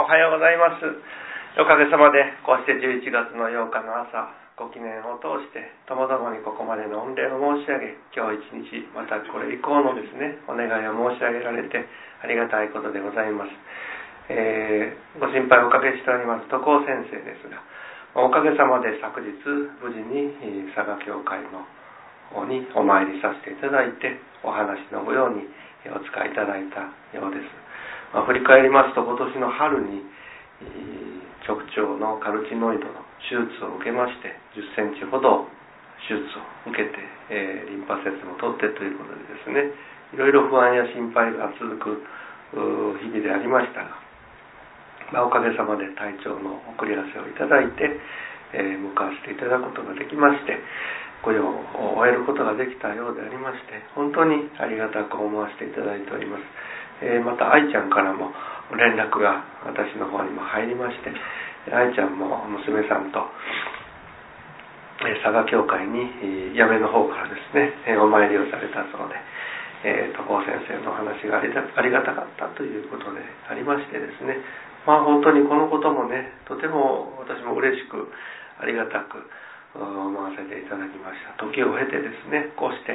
おはようございます。おかげさまでこうして11月の8日の朝、ご記念を通してともどもにここまでの御礼を申し上げ、今日一日またこれ以降のですねお願いを申し上げられてありがたいことでございます。ご心配をおかけしております徳尾先生ですが、おかげさまで昨日無事に佐賀教会の方にお参りさせていただいて、お話のごようにお使いいただいたようです。振り返りますと、今年の春に直腸のカルチノイドの手術を受けまして、10センチほど手術を受けて、リンパ節も取ってということでですね、いろいろ不安や心配が続く日々でありましたが、おかげさまで体調の送り合わせをいただいて、向かわせていただくことができまして、御用を終えることができたようでありまして、本当にありがたく思わせていただいております。また愛ちゃんからも連絡が私の方にも入りまして、愛ちゃんも娘さんと佐賀教会に八女の方からですねお参りをされたそうで、徳尾先生のお話がありがたかったということでありましてですね、本当にこのこともね、とても私も嬉しくありがたく思わせていただきました。時を経てですね、こうして、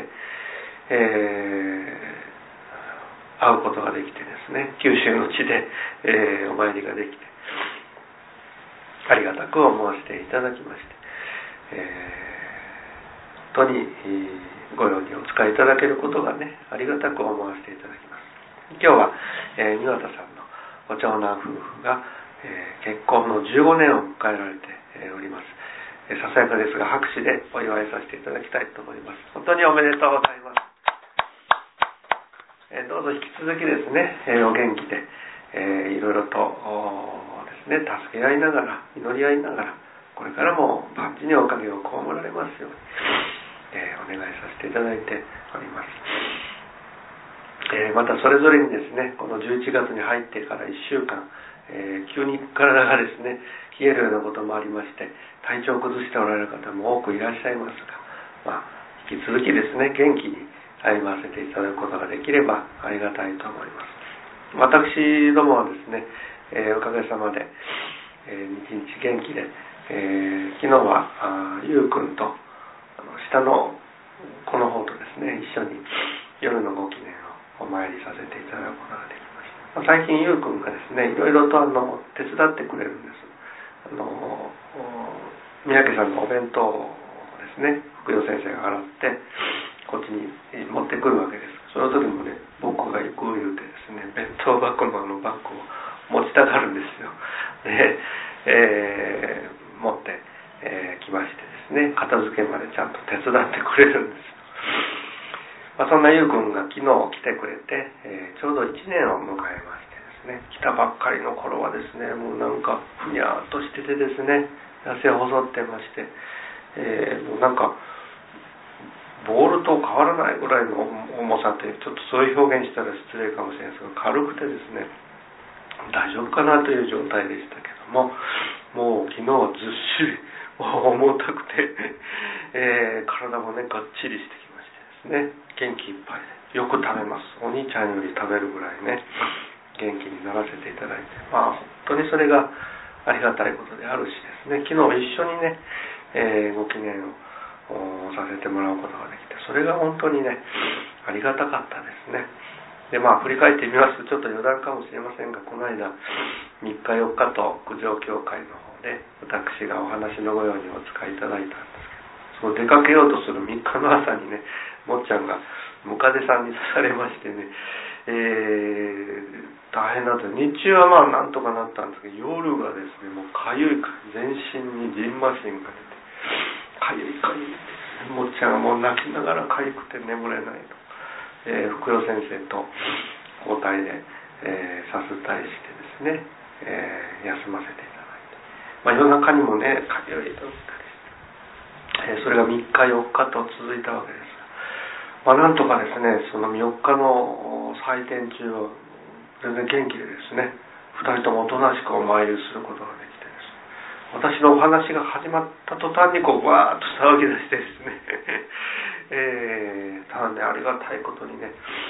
会うことができてですね、九州の地で、お参りができてありがたく思わせていただきまして、本当にご用にお使いいただけることがね、ありがたく思わせていただきます。今日は、庭田さんのご長男夫婦が、結婚の15年を迎えられております。ささやかですが拍手でお祝いさせていただきたいと思います。本当におめでとうございます。どうぞ引き続きですね、お元気で、いろいろとですね、助け合いながら、祈り合いながら、これからも万事におかげを被られますように、お願いさせていただいております。またそれぞれにですね、この11月に入ってから1週間、急に体がですね冷えるようなこともありまして、体調を崩しておられる方も多くいらっしゃいますが、引き続きですね元気に歩ませていただくことができればありがたいと思います。私どもはですね、おかげさまで、日々元気で、昨日はゆうくんと下の子の方とですね一緒に夜のご記念をお参りさせていただくことができました。最近ゆうくんがですねいろいろと手伝ってくれるんです。三宅さんのお弁当をですね福代先生が洗ってこっちに持ってくるわけです。その時もね、僕が行く言うてですね、弁当箱のバッグを持ちたがるんですよ。で、持って、きましてですね、片付けまでちゃんと手伝ってくれるんです。そんなゆうくんが昨日来てくれて、ちょうど1年を迎えましてですね、来たばっかりの頃はですね、もうなんかふにゃーっとしててですね、痩せ細ってまして、もうなんかボールと変わらないぐらいの重さという、ちょっとそういう表現したら失礼かもしれないですが、軽くてですね、大丈夫かなという状態でしたけども、もう昨日はずっしり重たくて、体もねがっちりしてきましてですね、元気いっぱいでよく食べます。お兄ちゃんより食べるぐらいね元気にならせていただいて、本当にそれがありがたいことであるしですね、昨日一緒にね、ご記念をさせてもらうことができて、それが本当にねありがたかったですね。で振り返ってみますとちょっと余談かもしれませんが、この間3日4日と九条教会の方で私がお話のごようにお使いいただいたんですけど、その出かけようとする3日の朝にね、もっちゃんがムカデさんに刺されましてね、大変だった。日中はなんとかなったんですけど、夜がですねもうかゆいか全身にジンマシンが出てかゆいもっちゃんがもう泣きながらかゆくて眠れないと、福代先生と交代で、さすったりしてですね、休ませていただいて、夜中にもねかゆいと言ったりして、それが3日4日と続いたわけですが、なんとかですねその4日の祭典中は全然元気でですね、2人ともおとなしくお参りすることができてですね、私のお話が始まった途端にわーっと騒ぎ出してですね、ただねありがたいことにね、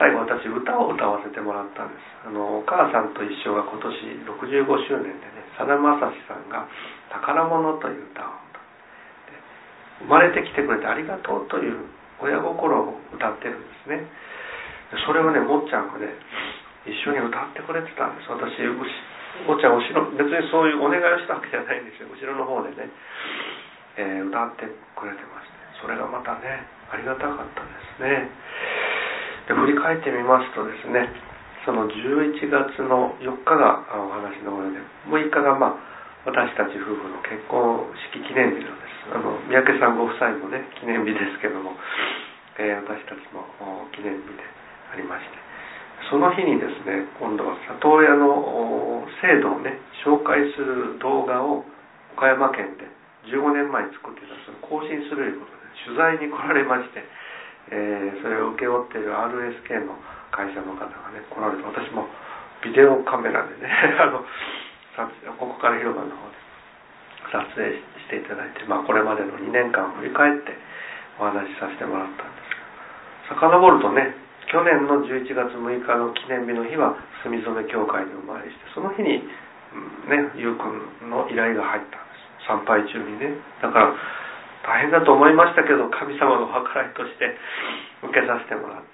最後私歌を歌わせてもらったんです。お母さんと一緒が今年65周年でね、さだまさしさんが宝物という歌を生まれてきてくれてありがとうという親心を歌ってるんですね。それをね、もっちゃんがね一緒に歌ってくれてたんです。私もっちゃん後ろ、別にそういうお願いをしたわけじゃないんですよ。後ろの方でね、歌ってくれてまして、それがまたねありがたかったですね。で振り返ってみますとですね、その11月の4日がお話の上で、6日が私たち夫婦の結婚式記念日なんです。三宅さんご夫妻もね記念日ですけども、私たちも記念日でありまして、その日にですね、今度は里親の制度をね紹介する動画を岡山県で15年前に作っていたそれを更新するということで取材に来られまして、それを請け負っている RSK の会社の方がね来られて、私もビデオカメラでねここから広場の方で撮影していただいて、これまでの2年間を振り返ってお話しさせてもらったんですが、遡るとね、去年の11月6日の記念日の日は住染教会にお参りして、その日にゆうくんの依頼が入ったんです。参拝中にね。だから大変だと思いましたけど、神様の計らいとして受けさせてもらって、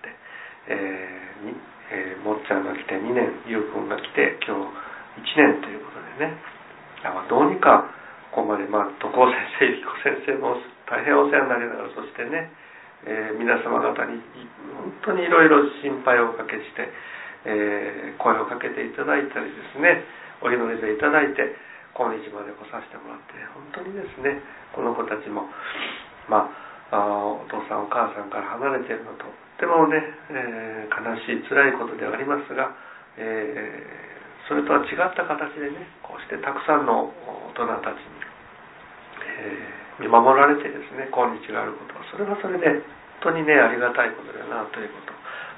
もっちゃんが来て2年、ゆうくんが来て今日1年ということでね、どうにかここまで、徳尾先生、ゆきこ先生も大変お世話になりながら、そしてね、皆様方に本当にいろいろ心配をおかけして、声をかけていただいたりですね、お祈りでいただいて今日まで来させてもらって、本当にですね、この子たちもお父さんお母さんから離れているのとってもね、悲しい辛いことではありますが、それとは違った形でね、こうしてたくさんの大人たちに、見守られてですね、今日があることは、それはそれで本当にねありがたいことだなということ、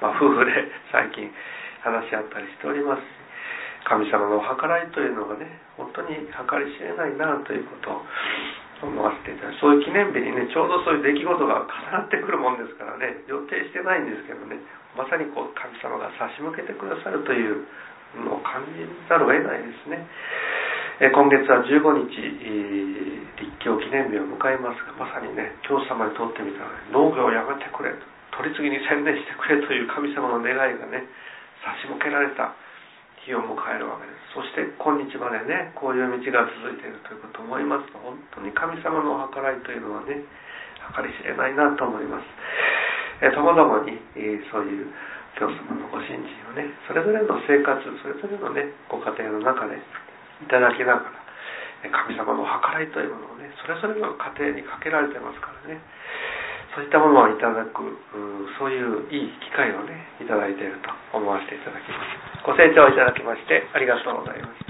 夫婦で最近話し合ったりしておりますし、神様のお計らいというのがね本当に計り知れないなということを思わせていただいて、そういう記念日にねちょうどそういう出来事が重なってくるもんですからね、予定してないんですけどね、まさにこう神様が差し向けてくださるというのを感じざるを得ないですね。今月は15日立教記念日を迎えますが、まさにね教祖様にとってみたら、農業をやめてくれ、取り次ぎに専念してくれという神様の願いがね差し向けられた日を迎えるわけです。そして今日までねこういう道が続いているということを思いますと、本当に神様の計らいというのはね計り知れないなと思います。ともどもにそういう教祖様のご信心をね、それぞれの生活、それぞれのねご家庭の中でいただきながら、神様の計らいというものをねそれぞれの家庭にかけられてますからね、そういったものをいただく、そういういい機会をねいただいていると思わせていただきます。ご清聴いただきましてありがとうございます。